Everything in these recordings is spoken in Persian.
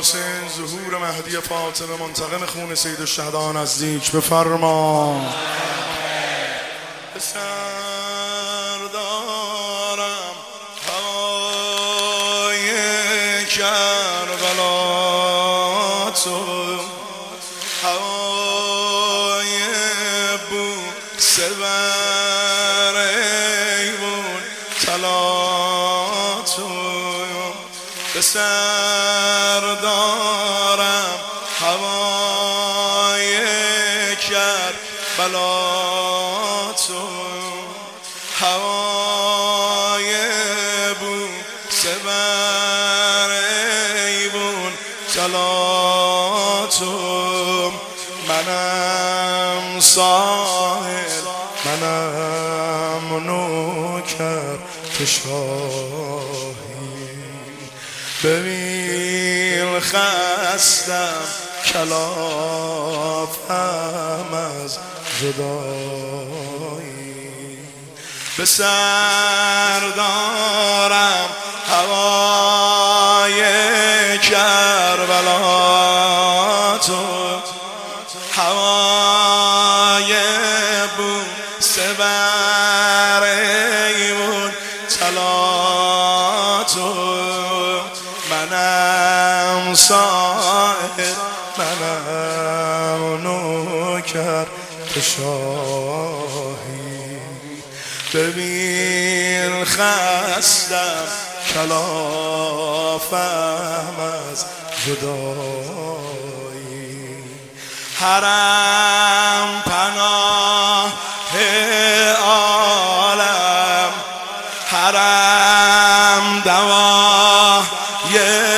حسین ظهور مهدی فاطمه منتقم خون سید الشهدا نزدیک بفرما. به سر دارم هوای کربلا تو، هوای بوسه بر ایوون طلا تو. به سر دارم هوای کربلا تو، هوای بوسه بر ایوون طلا تو. منم ساحل، منم نوکر تو شاهی. ببین خستم کلافم از جدایی. به سر دارم هوای کربلا تو، هوای بوسه بر ایوون طلا تو. منم سائل، منم نوکر تو شاهی. ببین خستم کلافم از جدایی. حرم پناه عالم، حرم دوای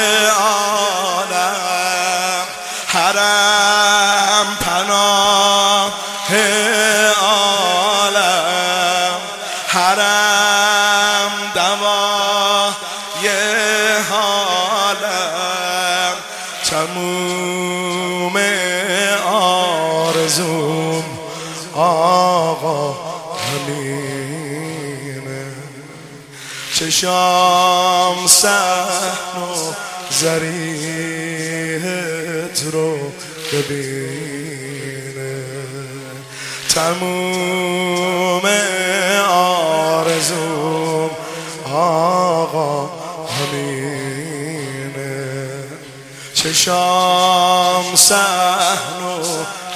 عالم، حرم پناه عالم، حرم دوای عالم. تموم آرزوم آقا همینه، چشام صحن و ضریحت رو ببینه. تموم آرزوم آقا همینه، چشام صحن و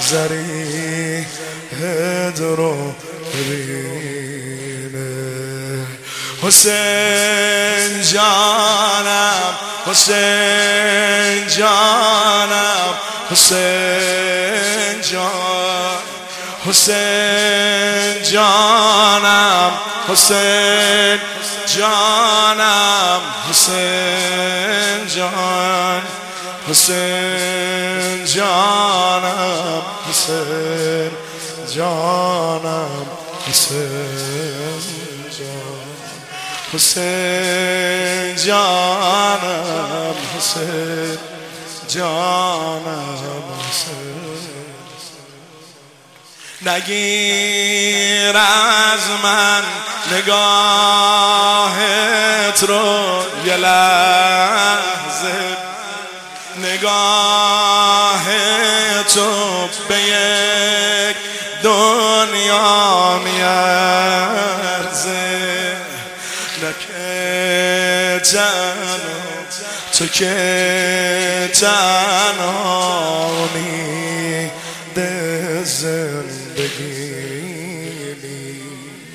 ضریحت رو ببینه. حسین جانم، حسین جانم، حسین جان، حسین جانم، حسین جانم، حسین جان، حسین جانم، حسین جانم، حسین جان، حسین جانم، حسین جانم، حسین. نگیر از من نگاهت رو یه لحظه، نگاه تو به یک دنیا میارزه. نکه تنها تو که تنها امید زندگیمی،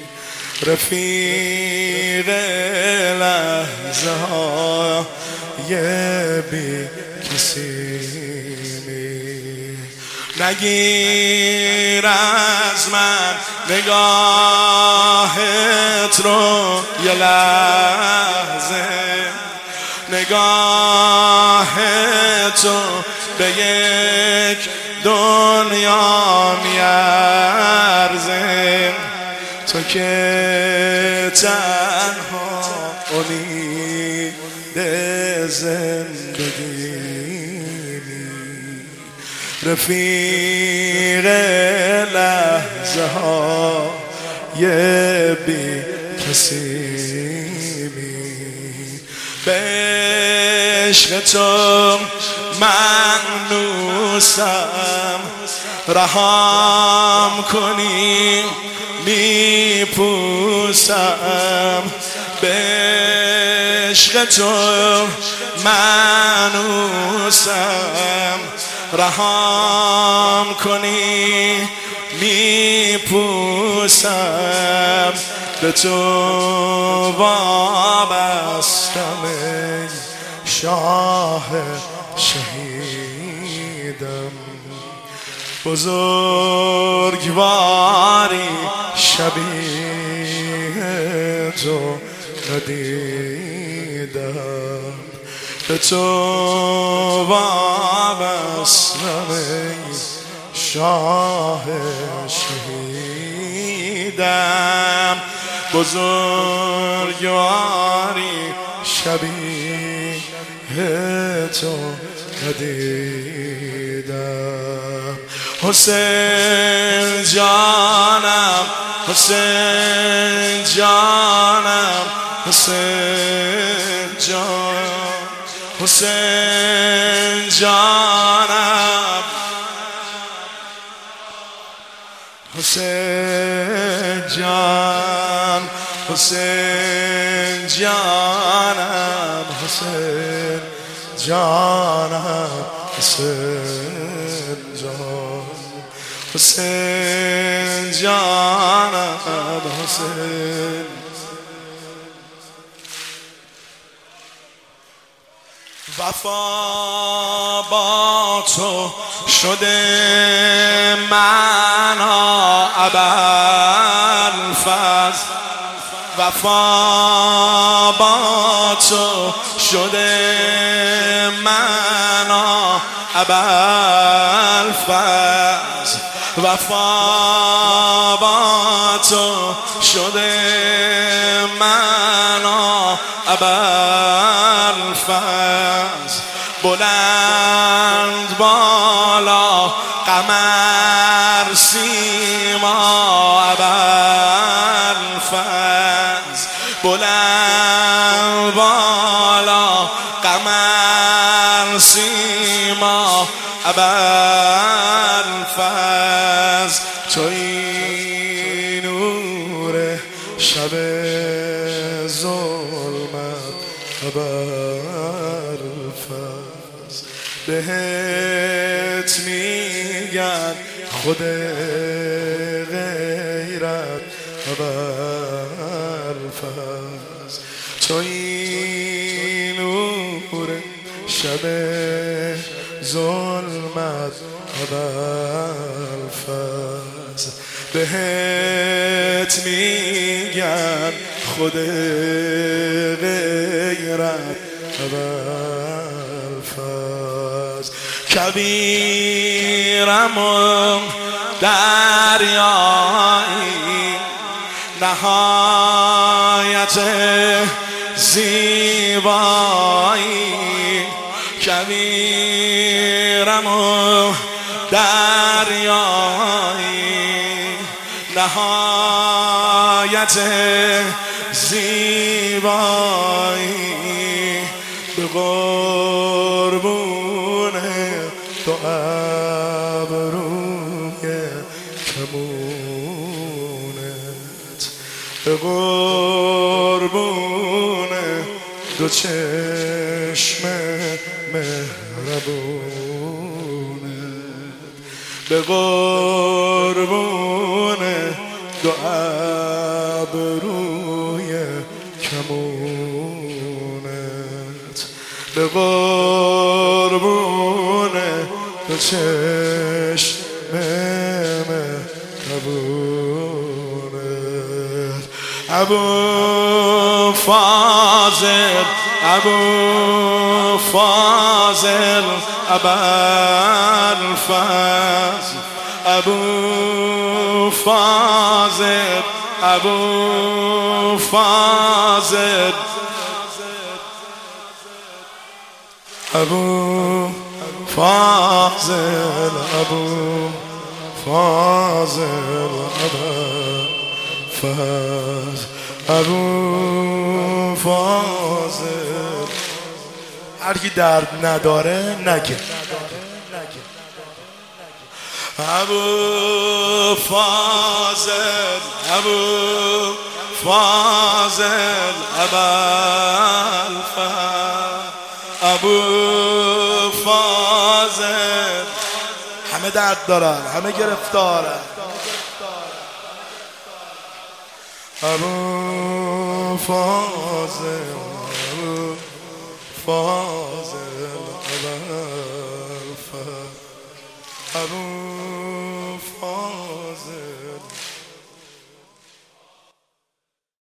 رفیق لحظه های بی کسیمی. نگیر از من نگاهت رو یه لحظه، نگاه تو به یک دنیا میارزه. تو که تنها امید زندگیمی، رفیق لحظه های بی کسیمی. به عشق تو مأنوسم، رهام کنی میپوسم. به عشق تو مأنوسم، رهام کنی میپوسم. به تو وابستم ای شاه شهیدم. بزرگواری شبیه تو ندیدم. به تو وابستم ای شاه شهیدم. بزرگواری شبیه تو ندیدم. حسین جانم، حسین جانم، حسین جان، حسین جانم، حسین جان، حسین جانم، حسین جانم، حسین جان، حسین جانم، حسین. وفا با تو شده معنا ابوالفضل، وفا با تو شده معنا ابوالفضل، وفا با تو شده معنا ابوالفضل. بلند بالا قمر سیما ابوالفضل، بلند بالا قمر سیما ابوالفضل. تویی نور شب ظلمت ابوالفضل، بهت میگن خود غیرت ابوالفضل. تویی نور شب ظلمت ابوالفضل، بهت میگن خود غیرت ابوالفضل. کبیرم و دریایی، نهایت زیبایی، کبیرم و دریایی، نهایت زیبایی. به قربون تو ابروی کمونت، به قربون دو چشم مهربونت، به قربون دو ابروی کمونت، به قربون دو چشم مهربونت. ابوالفاضل، ابوالفاضل، ابوالفضل، ابوالفاضل، ابوالفاضل، ابوالفاضل، ابوالفاضل، ابوالفاضل، ابوالفاضل، هر کی درد نداره نگه. ابو فاضل ابو فاضل ابو فاضل همه درد دارن، همه گرفتارن. ابو فاضل ابو فاضل ابو فاضل